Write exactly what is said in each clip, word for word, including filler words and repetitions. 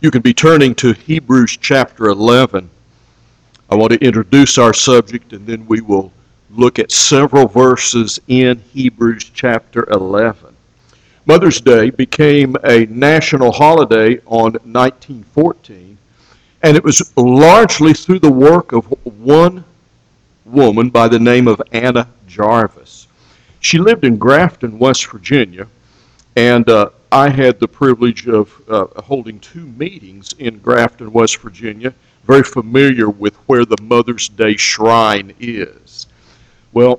You can be turning to Hebrews chapter eleven. I want to introduce our subject, and then we will look at several verses in Hebrews chapter eleven. Mother's Day became a national holiday on nineteen fourteen, and it was largely through the work of one woman by the name of Anna Jarvis. She lived in Grafton, West Virginia, and uh, I had the privilege of uh, holding two meetings in Grafton, West Virginia, very familiar with where the Mother's Day Shrine is. Well,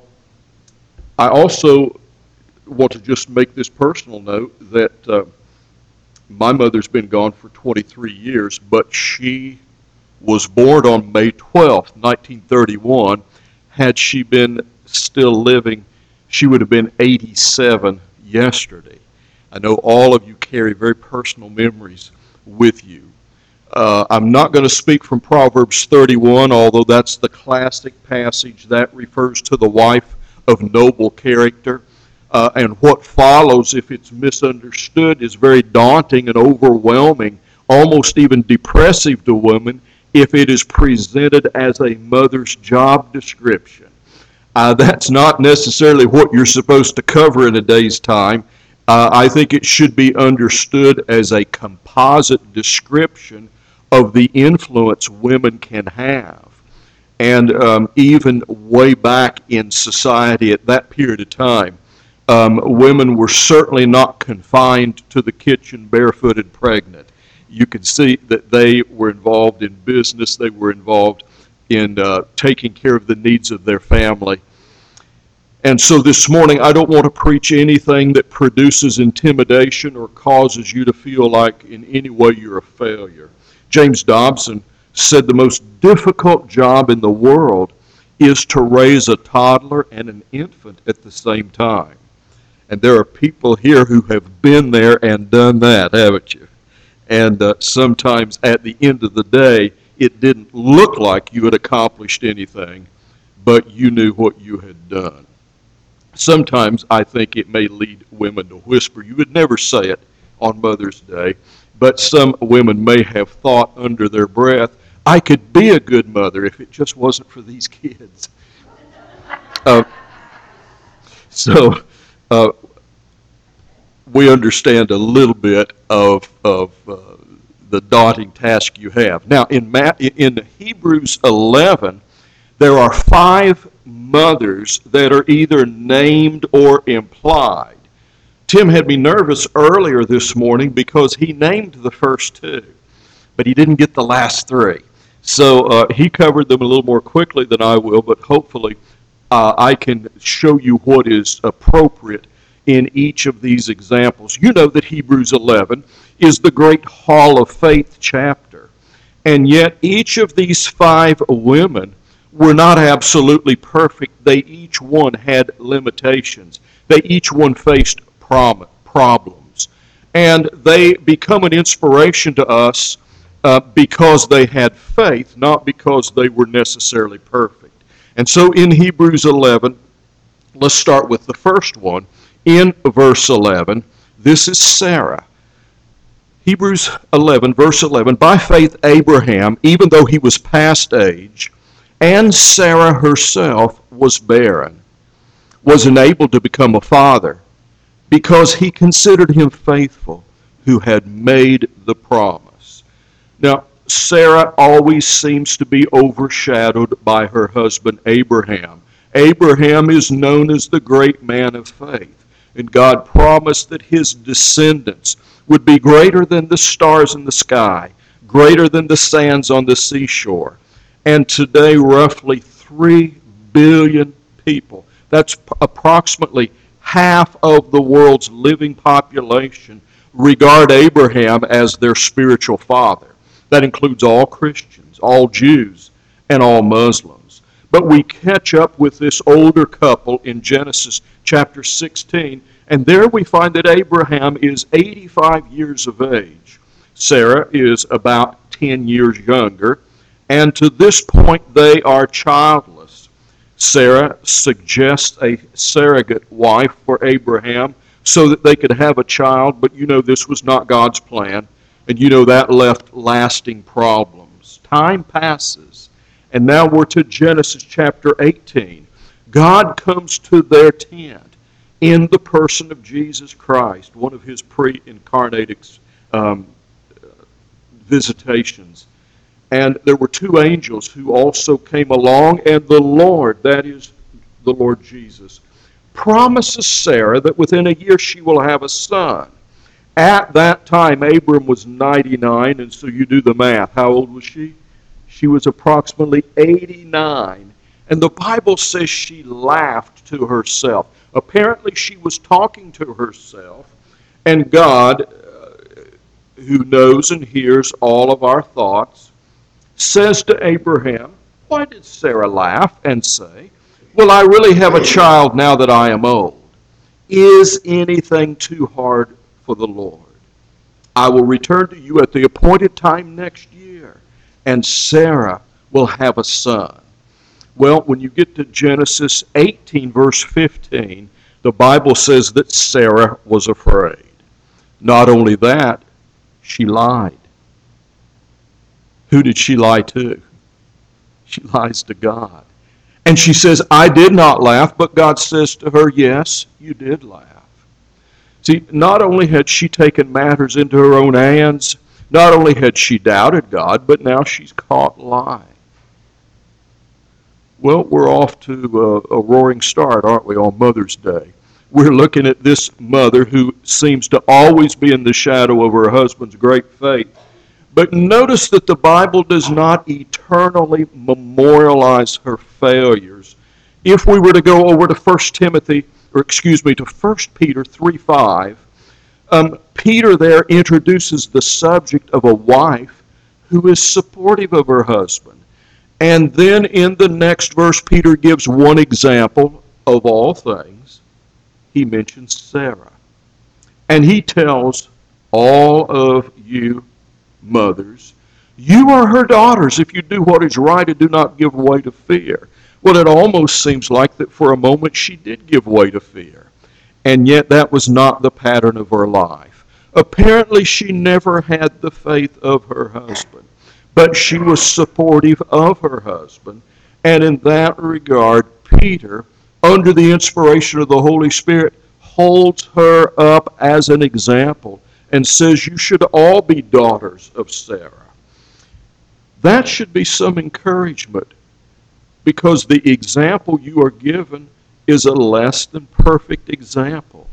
I also want to just make this personal note that uh, my mother's been gone for twenty-three years, but she was born on May twelfth, nineteen thirty-one. Had she been still living, she would have been eighty-seven yesterday. I know all of you carry very personal memories with you. Uh, I'm not going to speak from Proverbs thirty-one, although that's the classic passage that refers to the wife of noble character. Uh, and what follows, if it's misunderstood, is very daunting and overwhelming, almost even depressive to women, if it is presented as a mother's job description. Uh, that's not necessarily what you're supposed to cover in a day's time. Uh, I think it should be understood as a composite description of the influence women can have. And um, even way back in society at that period of time, um, women were certainly not confined to the kitchen barefooted pregnant. You could see that they were involved in business, they were involved in uh, taking care of the needs of their family. And so this morning, I don't want to preach anything that produces intimidation or causes you to feel like in any way you're a failure. James Dobson said the most difficult job in the world is to raise a toddler and an infant at the same time. And there are people here who have been there and done that, haven't you? And uh, sometimes at the end of the day, it didn't look like you had accomplished anything, but you knew what you had done. Sometimes I think it may lead women to whisper. You would never say it on Mother's Day, but some women may have thought under their breath, I could be a good mother if it just wasn't for these kids. Uh, so uh, we understand a little bit of, of uh, the daunting task you have. Now, in, Ma- in Hebrews eleven, there are five mothers that are either named or implied. Tim had me nervous earlier this morning because he named the first two, but he didn't get the last three. So uh, he covered them a little more quickly than I will, but hopefully uh, I can show you what is appropriate in each of these examples. You know that Hebrews eleven is the great Hall of Faith chapter, and yet each of these five women were not absolutely perfect. They each one had limitations. They each one faced prom- problems. And they become an inspiration to us uh, because they had faith, not because they were necessarily perfect. And so in Hebrews eleven, let's start with the first one. In verse eleven, this is Sarah. Hebrews eleven, verse eleven, by faith Abraham, even though he was past age, and Sarah herself was barren, was enabled to become a father, because he considered him faithful who had made the promise. Now, Sarah always seems to be overshadowed by her husband Abraham. Abraham is known as the great man of faith, and God promised that his descendants would be greater than the stars in the sky, greater than the sands on the seashore. And today, roughly three billion people, that's approximately half of the world's living population, regard Abraham as their spiritual father. That includes all Christians, all Jews, and all Muslims. But we catch up with this older couple in Genesis chapter sixteen, and there we find that Abraham is eighty-five years of age. Sarah is about ten years younger. And to this point, they are childless. Sarah suggests a surrogate wife for Abraham so that they could have a child, but you know this was not God's plan. And you know that left lasting problems. Time passes, and now we're to Genesis chapter eighteen. God comes to their tent in the person of Jesus Christ, one of his pre-incarnate um, visitations. And there were two angels who also came along, and the Lord, that is the Lord Jesus, promises Sarah that within a year she will have a son. At that time, Abram was ninety-nine, and so you do the math. How old was she? She was approximately eighty-nine. And the Bible says she laughed to herself. Apparently, she was talking to herself, and God, uh, who knows and hears all of our thoughts, says to Abraham, why did Sarah laugh and say, will I really have a child now that I am old? Is anything too hard for the Lord? I will return to you at the appointed time next year, and Sarah will have a son. Well, when you get to Genesis eighteen, verse fifteen, the Bible says that Sarah was afraid. Not only that, she lied. Who did she lie to? She lies to God. And she says, I did not laugh, but God says to her, yes, you did laugh. See, not only had she taken matters into her own hands, not only had she doubted God, but now she's caught lying. Well, we're off to a, a roaring start, aren't we, on Mother's Day? We're looking at this mother who seems to always be in the shadow of her husband's great faith. But notice that the Bible does not eternally memorialize her failures. If we were to go over to First Timothy, or excuse me, to First Peter three five, um, Peter there introduces the subject of a wife who is supportive of her husband. And then in the next verse, Peter gives one example of all things. He mentions Sarah. And he tells all of you mothers, you are her daughters if you do what is right and do not give way to fear. Well, it almost seems like that for a moment she did give way to fear. And yet that was not the pattern of her life. Apparently she never had the faith of her husband, but she was supportive of her husband. And in that regard, Peter, under the inspiration of the Holy Spirit, holds her up as an example and says you should all be daughters of Sarah. That should be some encouragement, because the example you are given is a less than perfect example.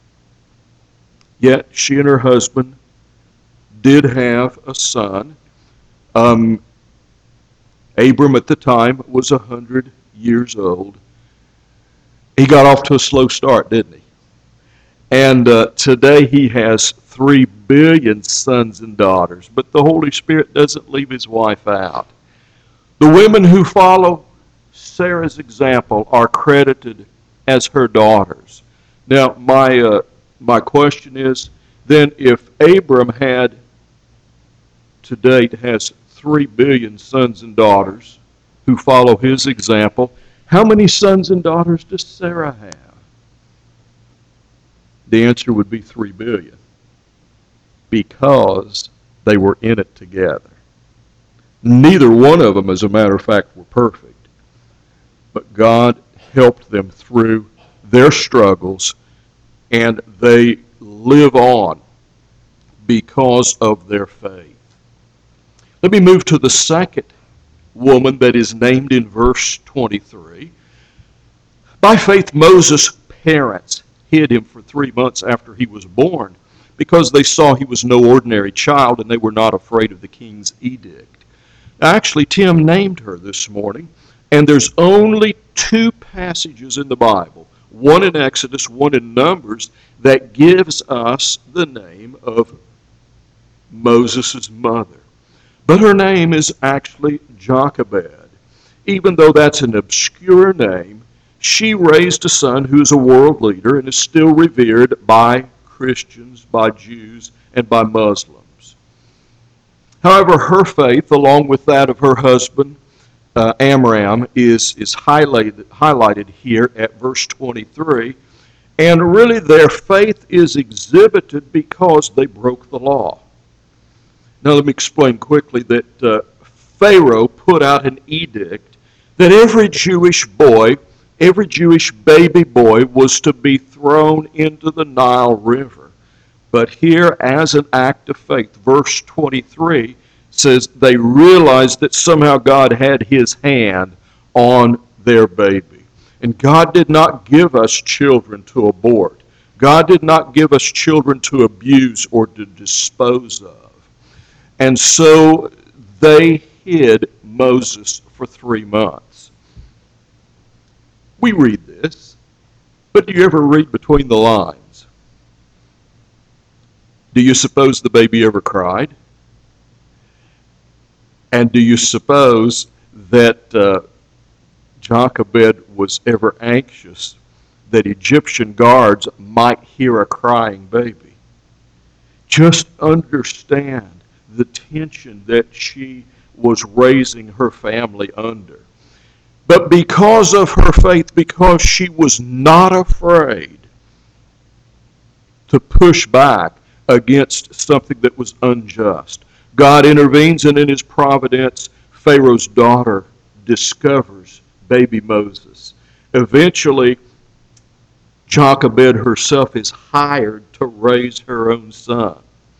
Yet she and her husband did have a son. Um, Abram at the time was one hundred years old. He got off to a slow start, didn't he? And uh, today he has three billion sons and daughters, but the Holy Spirit doesn't leave his wife out. The women who follow Sarah's example are credited as her daughters. Now, my uh, my question is, then if Abram had, to date, has three billion sons and daughters who follow his example, how many sons and daughters does Sarah have? The answer would be three billion, because they were in it together. Neither one of them, as a matter of fact, were perfect, but God helped them through their struggles, and they live on because of their faith. Let me move to the second woman that is named in verse twenty-three. By faith, Moses' parents hid him for three months after he was born, because they saw he was no ordinary child and they were not afraid of the king's edict. Now, actually, Tim named her this morning, and there's only two passages in the Bible, one in Exodus, one in Numbers, that gives us the name of Moses' mother. But her name is actually Jochebed. Even though that's an obscure name, she raised a son who's a world leader and is still revered by Christians, by Jews, and by Muslims. However, her faith, along with that of her husband, uh, Amram, is, is highlighted, highlighted here at verse twenty-three. And really their faith is exhibited because they broke the law. Now let me explain quickly that uh, Pharaoh put out an edict that every Jewish boy, every Jewish baby boy was to be thrown into the Nile River. But here, as an act of faith, verse twenty-three says they realized that somehow God had his hand on their baby. And God did not give us children to abort. God did not give us children to abuse or to dispose of. And so they hid Moses for three months. We read this, but do you ever read between the lines? Do you suppose the baby ever cried? And do you suppose that uh, Jochebed was ever anxious that Egyptian guards might hear a crying baby? Just understand the tension that she was raising her family under. But because of her faith, because she was not afraid to push back against something that was unjust, God intervenes, and in his providence, Pharaoh's daughter discovers baby Moses. Eventually, Jochebed herself is hired to raise her own son.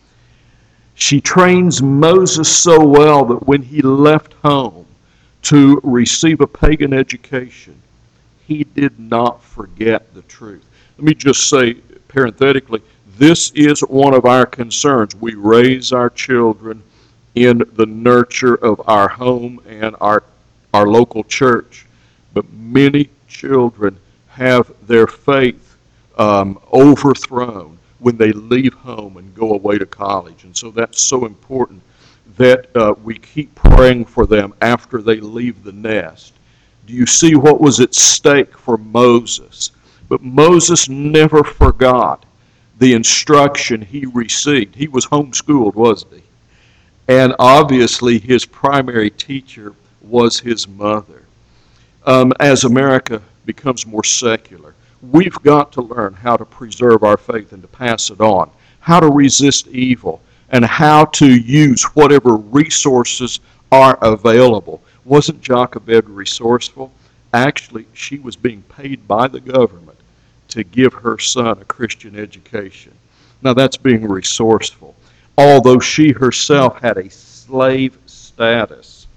She trains Moses so well that when he left home to receive a pagan education, he did not forget the truth. Let me just say, parenthetically, this is one of our concerns. We raise our children in the nurture of our home and our, our local church. But many children have their faith um, overthrown when they leave home and go away to college. And so that's so important that uh, we keep praying for them after they leave the nest. Do you see what was at stake for Moses? But Moses never forgot the instruction he received. He was homeschooled, wasn't he? And obviously his primary teacher was his mother. Um, as America becomes more secular, we've got to learn how to preserve our faith and to pass it on, how to resist evil, and how to use whatever resources are available. Wasn't Jochebed resourceful? Actually, she was being paid by the government to give her son a Christian education. Now that's being resourceful. Although she herself had a slave status,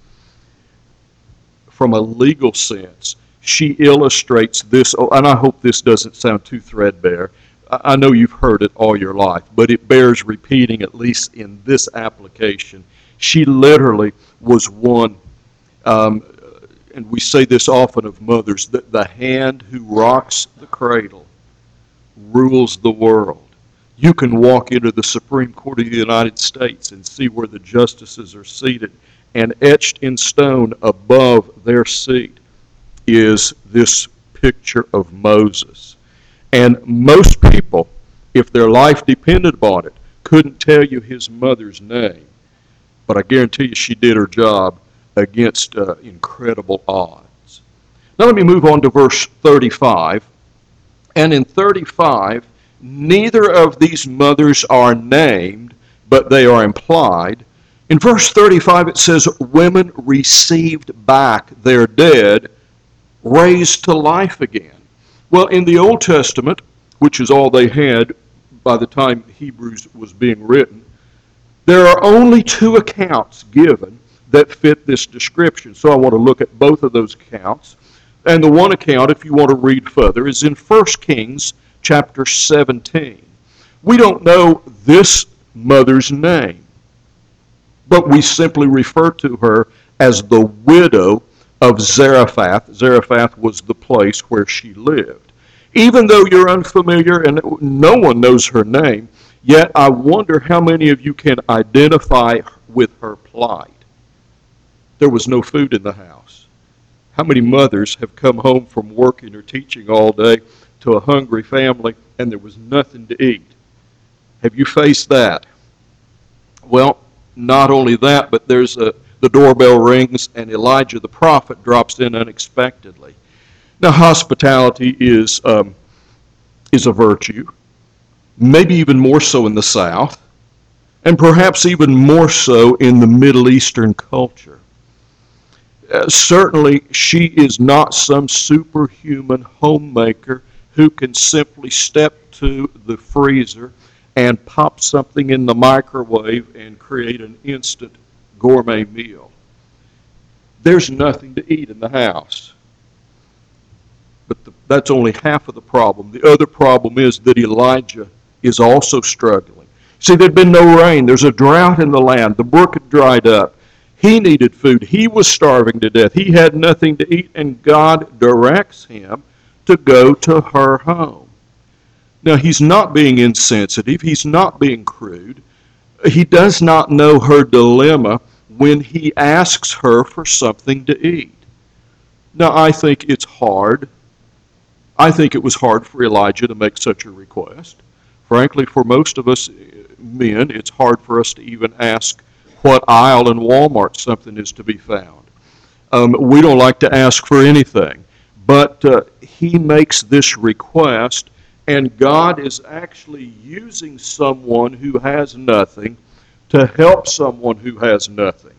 from a legal sense, she illustrates this, and I hope this doesn't sound too threadbare. I know you've heard it all your life, but it bears repeating, at least in this application. She literally was one, um, and we say this often of mothers, that the hand who rocks the cradle rules the world. You can walk into the Supreme Court of the United States and see where the justices are seated, and etched in stone above their seat is this picture of Moses. And most people, if their life depended upon it, couldn't tell you his mother's name. But I guarantee you she did her job against uh, incredible odds. Now let me move on to verse thirty-five. And in thirty-five, neither of these mothers are named, but they are implied. In verse thirty-five it says, women received back their dead, raised to life again. Well, in the Old Testament, which is all they had by the time Hebrews was being written, there are only two accounts given that fit this description. So I want to look at both of those accounts. And the one account, if you want to read further, is in First Kings chapter seventeen. We don't know this mother's name, but we simply refer to her as the widow of Zarephath. Zarephath was the place where she lived. Even though you're unfamiliar and no one knows her name, yet I wonder how many of you can identify with her plight. There was no food in the house. How many mothers have come home from working or teaching all day to a hungry family and there was nothing to eat? Have you faced that? Well, not only that, but there's a the doorbell rings and Elijah the prophet drops in unexpectedly. Now, hospitality is um, is a virtue, maybe even more so in the South. and perhaps even more so in the Middle Eastern culture. Uh, certainly, she is not some superhuman homemaker who can simply step to the freezer and pop something in the microwave and create an instant gourmet meal. There's nothing to eat in the house. But the, that's only half of the problem. The other problem is that Elijah is also struggling. See, there'd been no rain. There's a drought in the land. The brook had dried up. He needed food. He was starving to death. He had nothing to eat, and God directs him to go to her home. Now, he's not being insensitive. He's not being crude. He does not know her dilemma when he asks her for something to eat. Now, I think it's hard. I think it was hard for Elijah to make such a request. Frankly, for most of us men, it's hard for us to even ask what aisle in Walmart something is to be found. Um, we don't like to ask for anything. But uh, he makes this request, and God is actually using someone who has nothing to help someone who has nothing.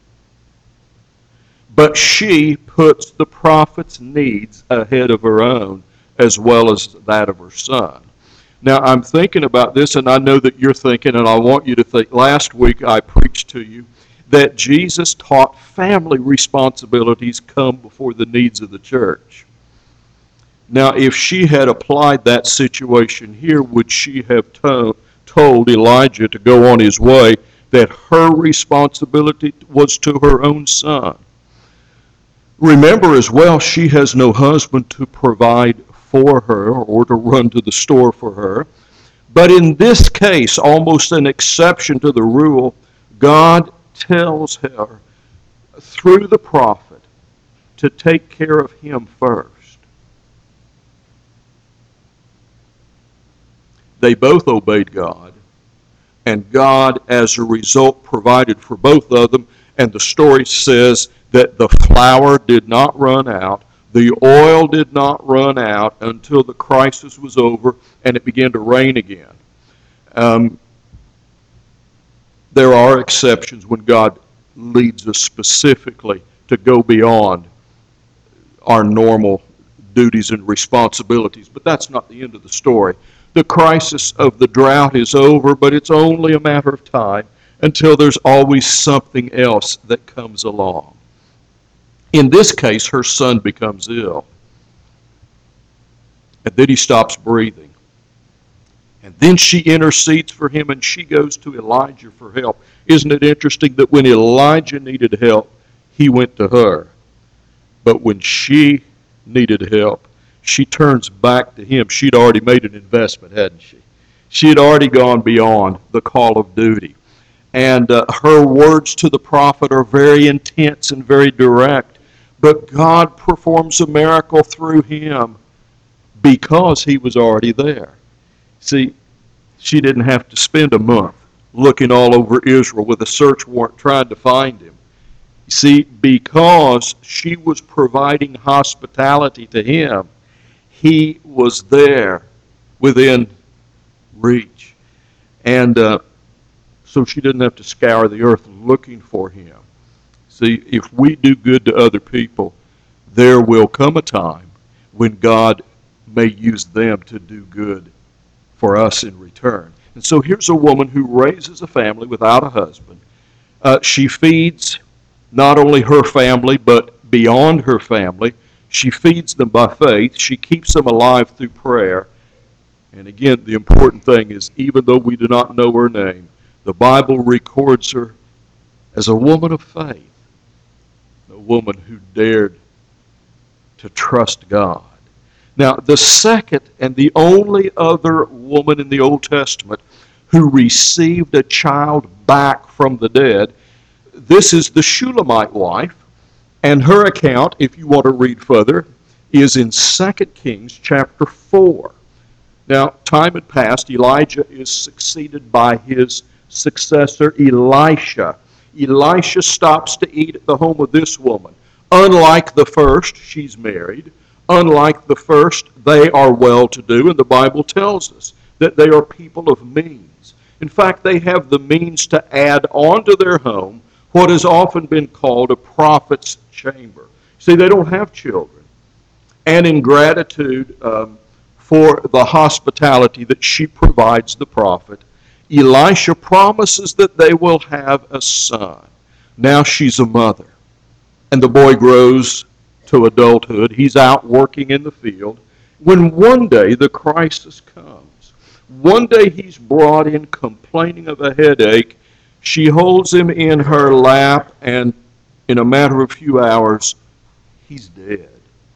But she puts the prophet's needs ahead of her own, as well as that of her son. Now, I'm thinking about this, and I know that you're thinking, and I want you to think. Last week I preached to you that Jesus taught family responsibilities come before the needs of the church. Now, if she had applied that situation here, would she have to- told Elijah to go on his way, that her responsibility was to her own son? Remember as well, she has no husband to provide for her or to run to the store for her. But in this case, almost an exception to the rule, God tells her through the prophet to take care of him first. They both obeyed God, and God, as a result, provided for both of them. And the story says that the flour did not run out, the oil did not run out until the crisis was over and it began to rain again. Um, there are exceptions when God leads us specifically to go beyond our normal duties and responsibilities, but that's not the end of the story. The crisis of the drought is over, but it's only a matter of time until there's always something else that comes along. In this case, her son becomes ill. And then he stops breathing. And then she intercedes for him, and she goes to Elijah for help. Isn't it interesting that when Elijah needed help, he went to her? But when she needed help, she turns back to him. She'd already made an investment, hadn't she? She had already gone beyond the call of duty. And uh, her words to the prophet are very intense and very direct. But God performs a miracle through him because he was already there. See, she didn't have to spend a month looking all over Israel with a search warrant trying to find him. See, because she was providing hospitality to him, he was there within reach. And uh, so she didn't have to scour the earth looking for him. See, if we do good to other people, there will come a time when God may use them to do good for us in return. And so here's a woman who raises a family without a husband. Uh, she feeds not only her family, but beyond her family. She feeds them by faith. She keeps them alive through prayer. And again, the important thing is, even though we do not know her name, the Bible records her as a woman of faith. A woman who dared to trust God. Now, the second and the only other woman in the Old Testament who received a child back from the dead, this is the Shulamite wife, and her account, if you want to read further, is in Second Kings chapter four. Now, time had passed. Elijah is succeeded by his successor, Elisha. Elisha stops to eat at the home of this woman. Unlike the first, she's married. Unlike the first, they are well-to-do, and the Bible tells us that they are people of means. In fact, they have the means to add onto their home what has often been called a prophet's chamber. See, they don't have children. And in gratitude um, for the hospitality that she provides the prophet, Elisha promises that they will have a son. Now she's a mother. And the boy grows to adulthood. He's out working in the field. When one day the crisis comes, one day he's brought in complaining of a headache. She holds him in her lap, and in a matter of a few hours, he's dead.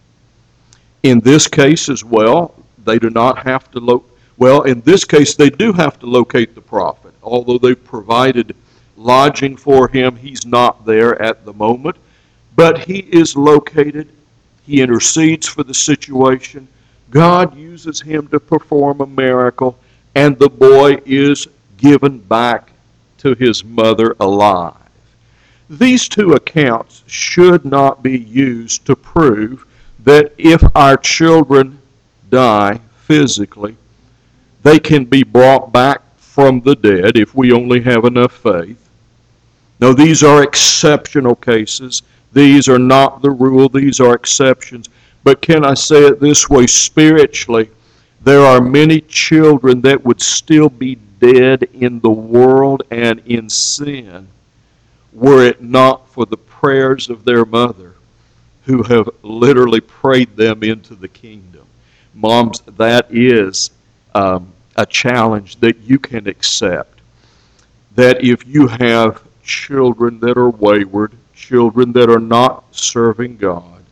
In this case as well, they do not have to lo- well, in this case, they do have to locate the prophet. Although they've provided lodging for him, he's not there at the moment. But he is located. He intercedes for the situation. God uses him to perform a miracle, and the boy is given back to his mother alive. These two accounts should not be used to prove that if our children die physically, they can be brought back from the dead if we only have enough faith. No, these are exceptional cases. These are not the rule. These are exceptions. But can I say it this way? Spiritually, there are many children that would still be dead in the world and in sin were it not for the prayers of their mother, who have literally prayed them into the kingdom. Moms, that is um, a challenge that you can accept. That if you have children that are wayward, children that are not serving God,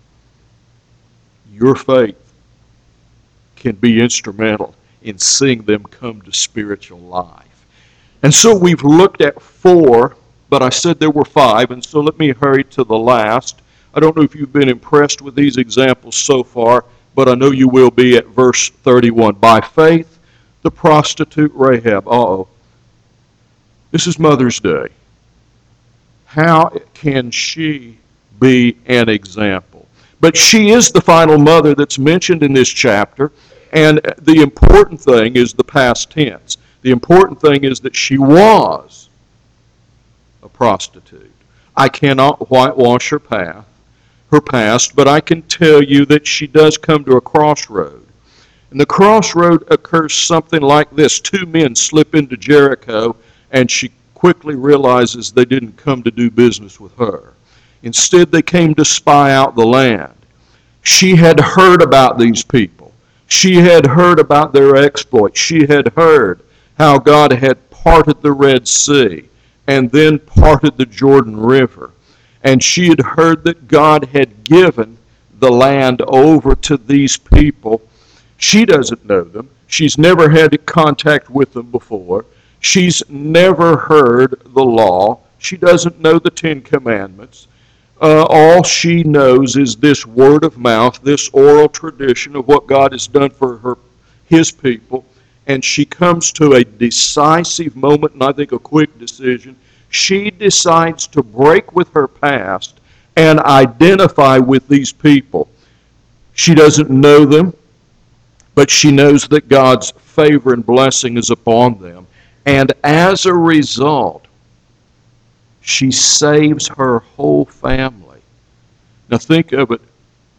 your faith can be instrumental in seeing them come to spiritual life. And so we've looked at four, but I said there were five, and so let me hurry to the last. I don't know if you've been impressed with these examples so far, but I know you will be at verse thirty-one. By faith, the prostitute Rahab. Uh-oh. This is Mother's Day. How can she be an example? But she is the final mother that's mentioned in this chapter, and the important thing is the past tense. The important thing is that she was a prostitute. I cannot whitewash her path, her past, but I can tell you that she does come to a crossroad. And the crossroad occurs something like this. Two men slip into Jericho, and she quickly realizes they didn't come to do business with her. Instead, they came to spy out the land. She had heard about these people. She had heard about their exploits. She had heard how God had parted the Red Sea and then parted the Jordan River. And she had heard that God had given the land over to these people. She doesn't know them. She's never had contact with them before. She's never heard the law. She doesn't know the Ten Commandments. Uh, all she knows is this word of mouth, this oral tradition of what God has done for her, His people. And she comes to a decisive moment, and I think a quick decision. She decides to break with her past and identify with these people. She doesn't know them, but she knows that God's favor and blessing is upon them. And as a result, she saves her whole family. Now think of it.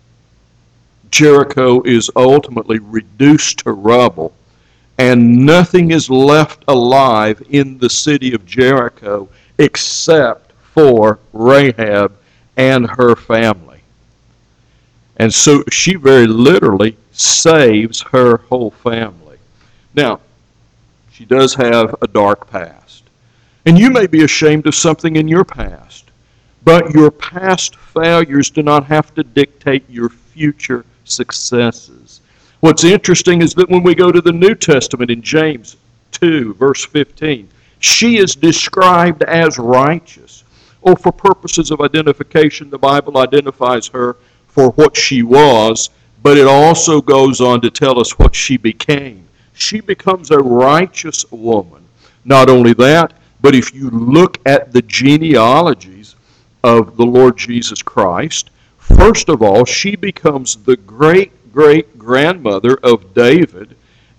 Jericho is ultimately reduced to rubble, and nothing is left alive in the city of Jericho except for Rahab and her family. And so she very literally saves her whole family. Now, she does have a dark past. And you may be ashamed of something in your past, but your past failures do not have to dictate your future successes. What's interesting is that when we go to the New Testament in James two, verse fifteen, she is described as righteous. Oh, for purposes of identification, the Bible identifies her for what she was, but it also goes on to tell us what she became. She becomes a righteous woman. Not only that, but if you look at the genealogies of the Lord Jesus Christ, first of all, she becomes the great-great-grandmother of David,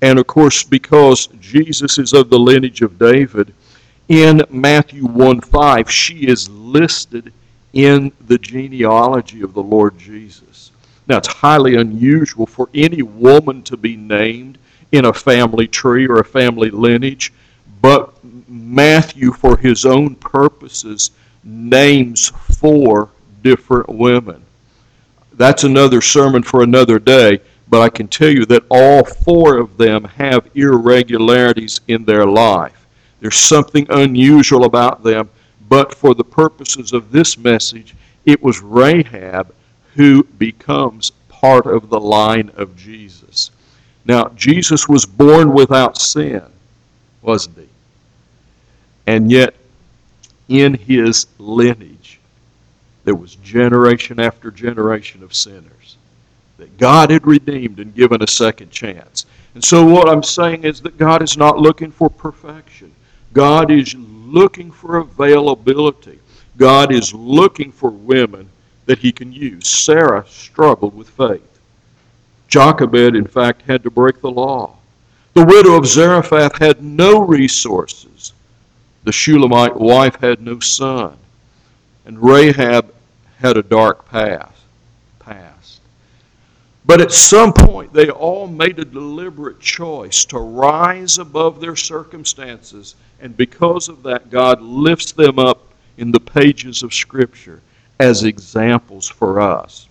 And of course, because Jesus is of the lineage of David, in Matthew one five, she is listed in the genealogy of the Lord Jesus. Now, it's highly unusual for any woman to be named in a family tree or a family lineage, but Matthew, for his own purposes, names four different women. That's another sermon for another day, but I can tell you that all four of them have irregularities in their life. There's something unusual about them, but for the purposes of this message, it was Rahab who becomes part of the line of Jesus. Now, Jesus was born without sin, wasn't he? And yet, in his lineage, there was generation after generation of sinners that God had redeemed and given a second chance. And so what I'm saying is that God is not looking for perfection. God is looking for availability. God is looking for women that he can use. Sarah struggled with faith. Jochebed, in fact, had to break the law. The widow of Zarephath had no resources. The Shulamite wife had no son. And Rahab had a dark past. past. But at some point, they all made a deliberate choice to rise above their circumstances. And because of that, God lifts them up in the pages of Scripture as examples for us.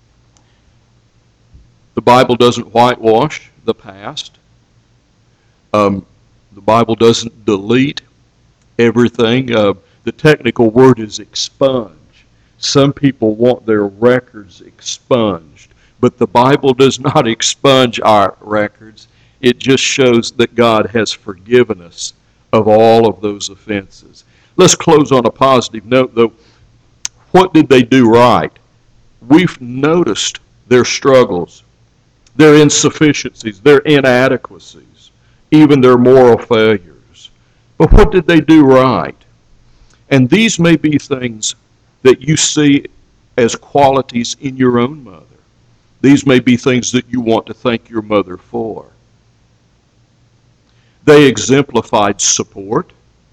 The Bible doesn't whitewash the past. Um, the Bible doesn't delete everything. Uh, the technical word is expunge. Some people want their records expunged, but the Bible does not expunge our records. It just shows that God has forgiven us of all of those offenses. Let's close on a positive note, though. What did they do right? We've noticed their struggles, their insufficiencies, their inadequacies, even their moral failures. But what did they do right? And these may be things that you see as qualities in your own mother. These may be things that you want to thank your mother for. They exemplified support.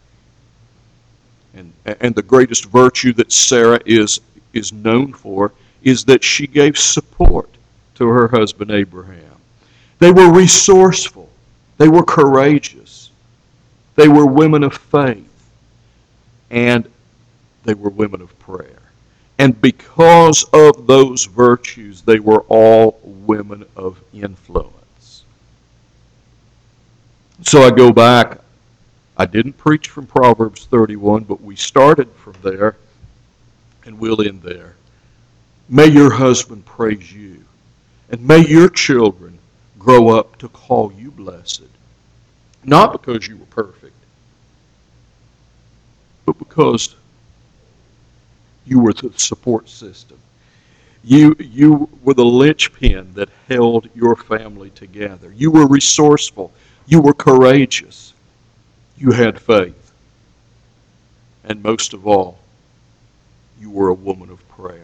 And, and the greatest virtue that Sarah is, is known for is that she gave support to her husband Abraham. They were resourceful. They were courageous. They were women of faith. And they were women of prayer. And because of those virtues, they were all women of influence. So I go back. I didn't preach from Proverbs thirty-one, but we started from there, and we'll end there. May your husband praise you, and may your children grow up to call you blessed, not because you were perfect, but because you were the support system. You, you were the linchpin that held your family together. You were resourceful. You were courageous. You had faith. And most of all, you were a woman of prayer.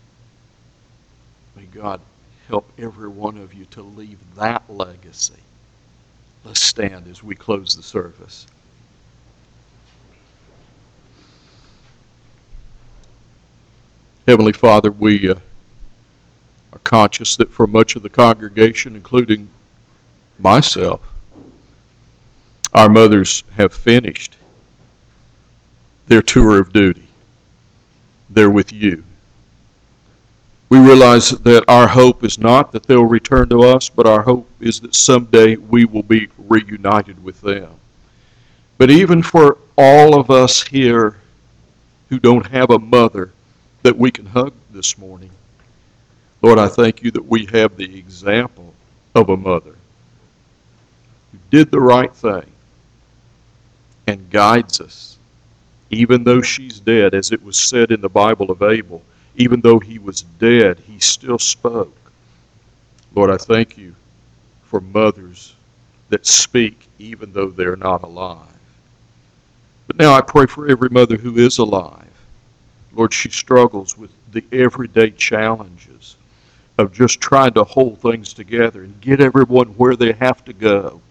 May God help every one of you to leave that legacy. Let's stand as we close the service. Heavenly Father, we uh, are conscious that for much of the congregation, including myself, our mothers have finished their tour of duty. They're with you. We realize that our hope is not that they'll return to us, but our hope is that someday we will be reunited with them. But even for all of us here who don't have a mother that we can hug this morning, Lord, I thank you that we have the example of a mother who did the right thing and guides us. Even though she's dead, as it was said in the Bible of Abel, even though he was dead, he still spoke. Lord, I thank you for mothers that speak even though they're not alive. But now I pray for every mother who is alive. Lord, she struggles with the everyday challenges. of just trying to hold things together and get everyone where they have to go.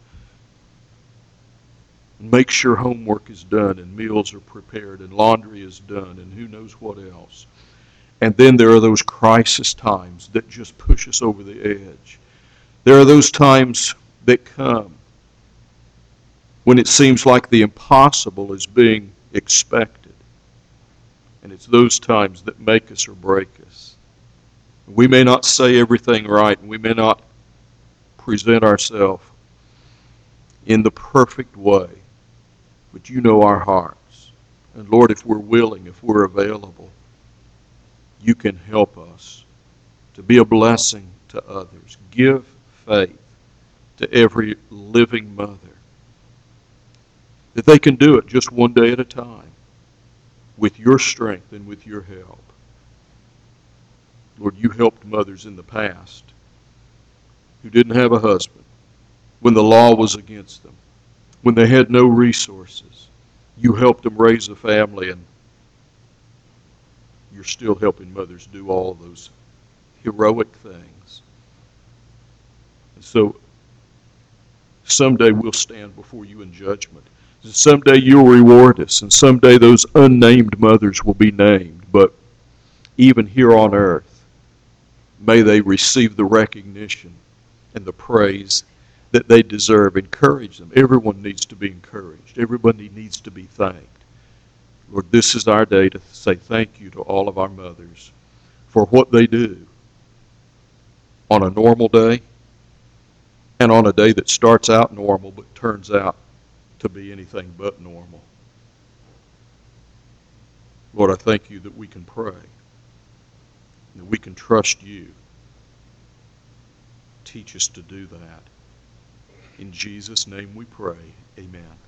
And make sure homework is done and meals are prepared and laundry is done and who knows what else. And then there are those crisis times that just push us over the edge. There are those times that come when it seems like the impossible is being expected. And it's those times that make us or break us. We may not say everything right, and we may not present ourselves in the perfect way, but you know our hearts. And Lord, if we're willing, if we're available, you can help us to be a blessing to others. Give faith to every living mother that they can do it just one day at a time with your strength and with your help. Lord, you helped mothers in the past who didn't have a husband, when the law was against them, when they had no resources. You helped them raise a family, and you're still helping mothers do all those heroic things. And so someday we'll stand before you in judgment. Someday you'll reward us, and someday those unnamed mothers will be named. But even here on earth, may they receive the recognition and the praise that they deserve. Encourage them. Everyone needs to be encouraged. Everybody needs to be thanked. Lord, this is our day to say thank you to all of our mothers for what they do on a normal day and on a day that starts out normal but turns out to be anything but normal. Lord, I thank you that we can pray, that we can trust you. Teach us to do that. In Jesus' name we pray. Amen.